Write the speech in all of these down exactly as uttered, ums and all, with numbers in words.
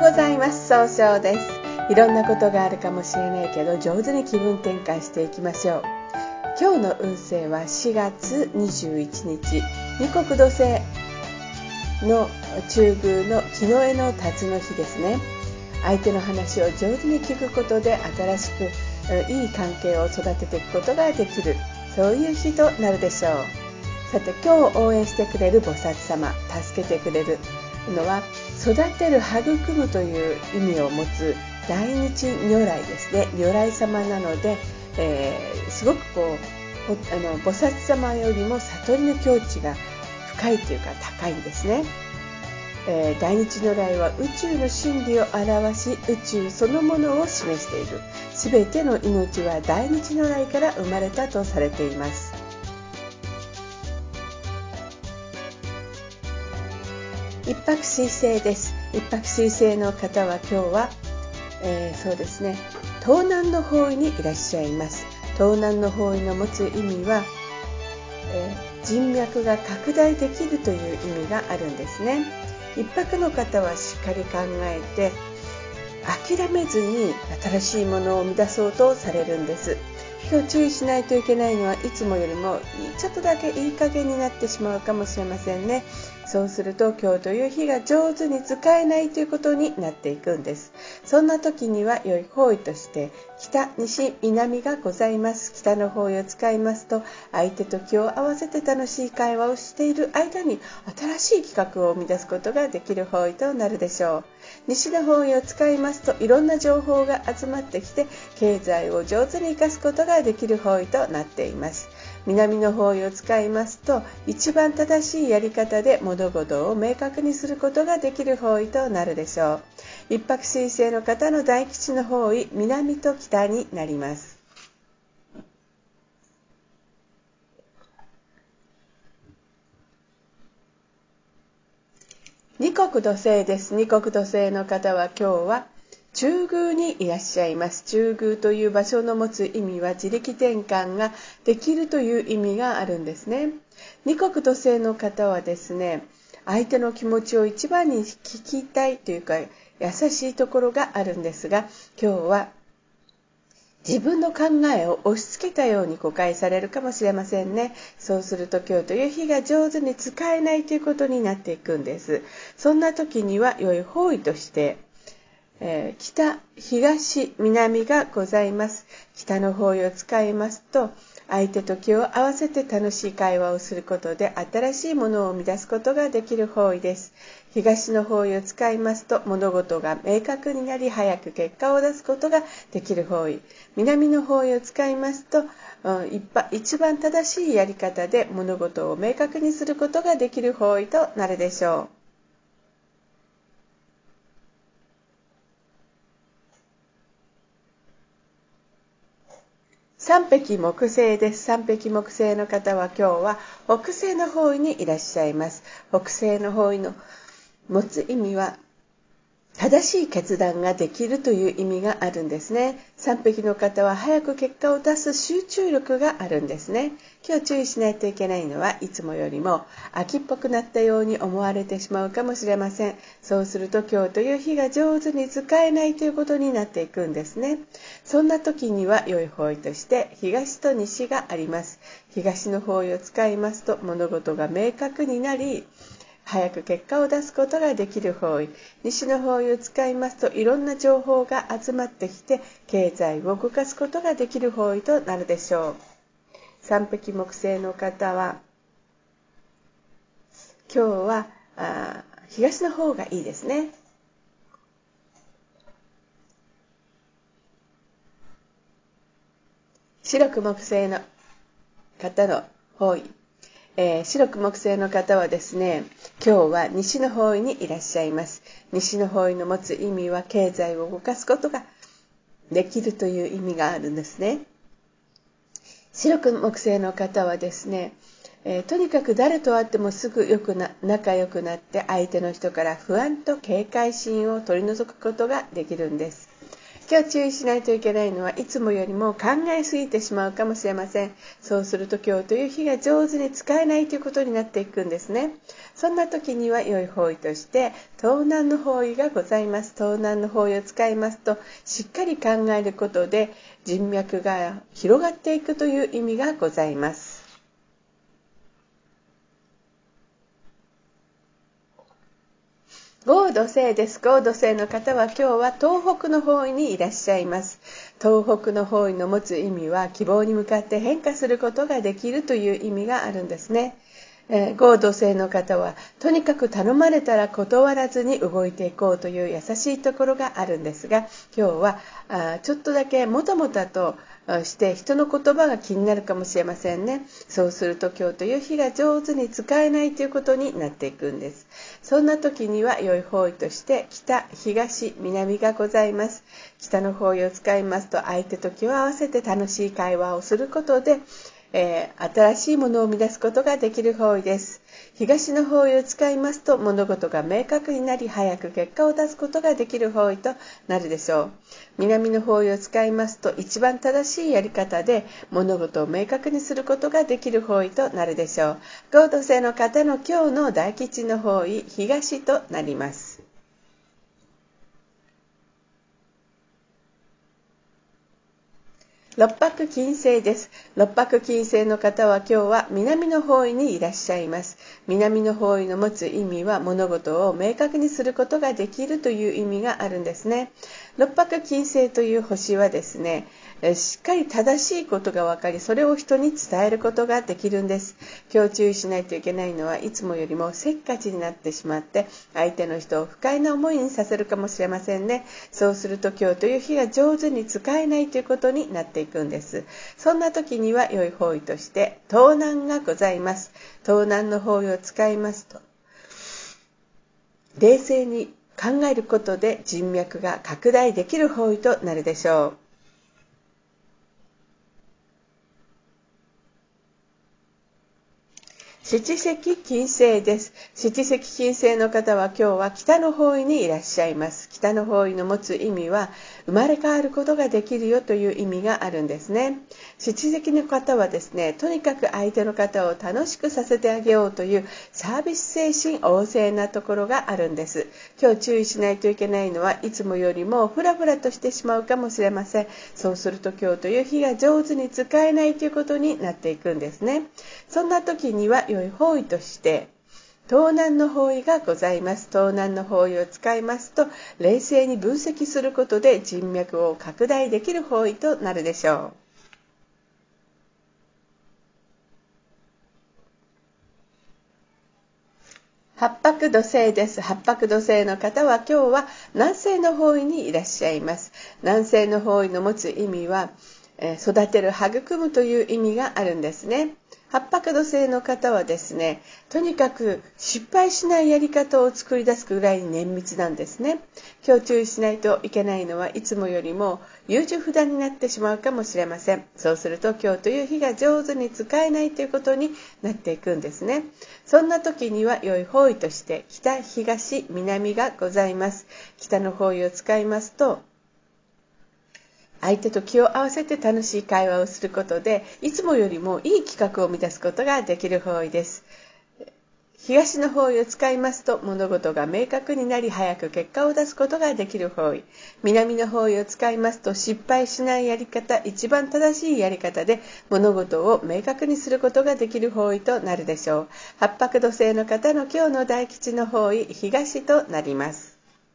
ございます。総称です。いろんなことがあるかもしれないけど、上手に気分転換していきましょう。今日の運勢はしがつにじゅういちにち、二国土星の中宮の木の絵の辰の日ですね。相手の話を上手に聞くことで新しくいい関係を育てていくことができる、そういう日となるでしょう。さて、今日応援してくれる菩薩様、助けてくれるのは育てる、育むという意味を持つ大日如来ですね。如来様なので、えー、すごくこうあの菩薩様よりも悟りの境地が深いというか高いんですね。えー、大日如来は宇宙の真理を表し、宇宙そのものを示している。すべての命は大日如来から生まれたとされています。一泊水星です。一泊水星の方は今日は、えー、そうですね、東南の方位にいらっしゃいます。東南の方位の持つ意味は、えー、人脈が拡大できるという意味があるんですね。一泊の方はしっかり考えて諦めずに新しいものを生み出そうとされるんです。今日注意しないといけないのは、いつもよりもちょっとだけいい加減になってしまうかもしれませんね。そうすると今日という日が上手に使えないということになっていくんです。そんな時には良い方位として北、西、南がございます。北の方位を使いますと、相手と気を合わせて楽しい会話をしている間に新しい企画を生み出すことができる方位となるでしょう。西の方位を使いますと、いろんな情報が集まってきて経済を上手に生かすことができる方位となっています。南の方位を使いますと、一番正しいやり方で物事を明確にすることができる方位となるでしょう。一泊水星の方の大吉の方位、南と北になります。二国土星です。二国土星の方は今日は中宮にいらっしゃいます。中宮という場所の持つ意味は、自力転換ができるという意味があるんですね。二国土星の方はですね、相手の気持ちを一番に聞きたいというか優しいところがあるんですが、今日は自分の考えを押し付けたように誤解されるかもしれませんね。そうすると今日という日が上手に使えないということになっていくんです。そんな時には良い方位としてえー、北、東、南がございます。北の方位を使いますと、相手と気を合わせて楽しい会話をすることで新しいものを生み出すことができる方位です。東の方位を使いますと、物事が明確になり早く結果を出すことができる方位。南の方位を使いますと、うん、一番正しいやり方で物事を明確にすることができる方位となるでしょう。三匹木星です。三匹木星の方は今日は北西の方位にいらっしゃいます。北西の方位の持つ意味は、正しい決断ができるという意味があるんですね。三匹の方は早く結果を出す集中力があるんですね。今日注意しないといけないのは、いつもよりも秋っぽくなったように思われてしまうかもしれません。そうすると今日という日が上手に使えないということになっていくんですね。そんな時には良い方位として東と西があります。東の方位を使いますと、物事が明確になり早く結果を出すことができる方位。西の方位を使いますと、いろんな情報が集まってきて経済を動かすことができる方位となるでしょう。三匹木星の方は今日はあ東の方がいいですね。白く木星の方の方位、えー、白く木星の方はですね、今日は西の方位にいらっしゃいます。西の方位の持つ意味は、経済を動かすことができるという意味があるんですね。白く木星の方はですね、えー、とにかく誰と会ってもすぐよくな仲良くなって、相手の人から不安と警戒心を取り除くことができるんです。 今日注意しないといけないのはいつもよりも考えすぎてしまうかもしれません。そうすると今日という日が上手に使えないということになっていくんですね。そんな時には良い方位として東南の方位がございます。東南の方位を使いますとしっかり考えることで人脈が広がっていくという意味がございます。合土星です。合土星の方は今日は東北の方位にいらっしゃいます。東北の方位の持つ意味は希望に向かって変化することができるという意味があるんですね。えー、合土星の方はとにかく頼まれたら断らずに動いていこうという優しいところがあるんですが、今日はあちょっとだけもたもたとして人の言葉が気になるかもしれませんね。そうすると今日という日が上手に使えないということになっていくんです。そんな時には良い方位として北、東、南がございます。北の方位を使いますと相手と気を合わせて楽しい会話をすることでえー、新しいものを生み出すことができる方位です。東の方位を使いますと物事が明確になり早く結果を出すことができる方位となるでしょう。南の方位を使いますと一番正しいやり方で物事を明確にすることができる方位となるでしょう。合土星の方の今日の大吉の方位東となります。六白金星です。六白金星の方は今日は南の方位にいらっしゃいます。南の方位の持つ意味は物事を明確にすることができるという意味があるんですね。六白金星という星はですね、しっかり正しいことが分かり、それを人に伝えることができるんです。今日注意しないといけないのはいつもよりもせっかちになってしまって相手の人を不快な思いにさせるかもしれませんね。そうすると今日という日が上手に使えないということになっていくんです。そんな時には良い方位として東南がございます。東南の方位を使いますと冷静に考えることで人脈が拡大できる方位となるでしょう。七石金星です。七石金星の方は今日は北の方位にいらっしゃいます。北の方位の持つ意味は生まれ変わることができるよという意味があるんですね。七石の方はですね、とにかく相手の方を楽しくさせてあげようというサービス精神旺盛なところがあるんです。今日注意しないといけないのはいつもよりもフラフラとしてしまうかもしれません。そうすると今日という日が上手に使えないということになっていくんですね。そんな時には良い方位として東南の方位がございます。東南の方位を使いますと冷静に分析することで人脈を拡大できる方位となるでしょう。八白土星です。八白土星の方は今日は南西の方位にいらっしゃいます。南西の方位の持つ意味は育てる、育むという意味があるんですね。八白土星の方はですね、とにかく失敗しないやり方を作り出すぐらいに綿密なんですね。今日注意しないといけないのはいつもよりも優柔不断になってしまうかもしれません。そうすると今日という日が上手に使えないということになっていくんですね。そんな時には良い方位として北、東、南がございます。北の方位を使いますと相手と気を合わせて楽しい会話をすることでいつもよりもいい企画を生み出すことができる方位です。東の方位を使いますと物事が明確になり早く結果を出すことができる方位。南の方位を使いますと失敗しないやり方、一番正しいやり方で物事を明確にすることができる方位となるでしょう。八白土星の方の今日の大吉の方位東となります。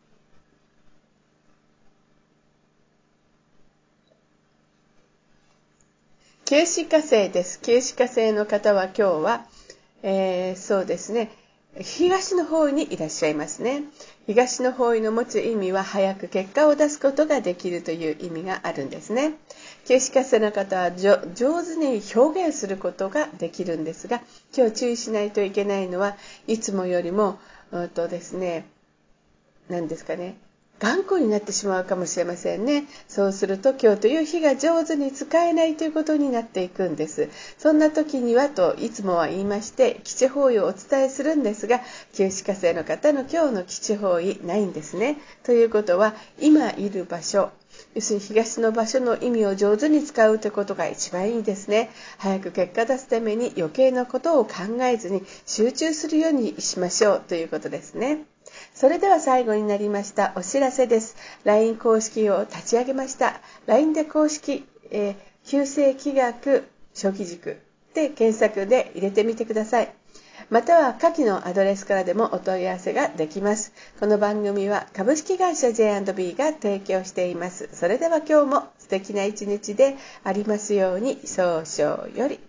九死火星です。九死火星の方は今日は、えー、そうですね、東の方位にいらっしゃいますね。東の方位の持つ意味は早く結果を出すことができるという意味があるんですね。九死火星の方は上手に表現することができるんですが、今日注意しないといけないのはいつもよりも、うんとですね、何ですかね、頑固になってしまうかもしれませんね。そうすると今日という日が上手に使えないということになっていくんです。そんな時にはといつもは言いまして基地方位をお伝えするんですが、九死火星の方の今日の基地方位ないんですね。ということは今いる場所、 要するに東の場所の意味を上手に使うということが一番いいですね。早く結果出すために余計なことを考えずに集中するようにしましょうということですね。それでは最後になりましたお知らせです。 ライン 公式を立ち上げました。 ライン で公式、えー、旧世気学初期塾で検索で入れてみてください。または下記のアドレスからでもお問い合わせができます。この番組は株式会社 ジェイアンドビー が提供しています。それでは今日も素敵な一日でありますように。早々より。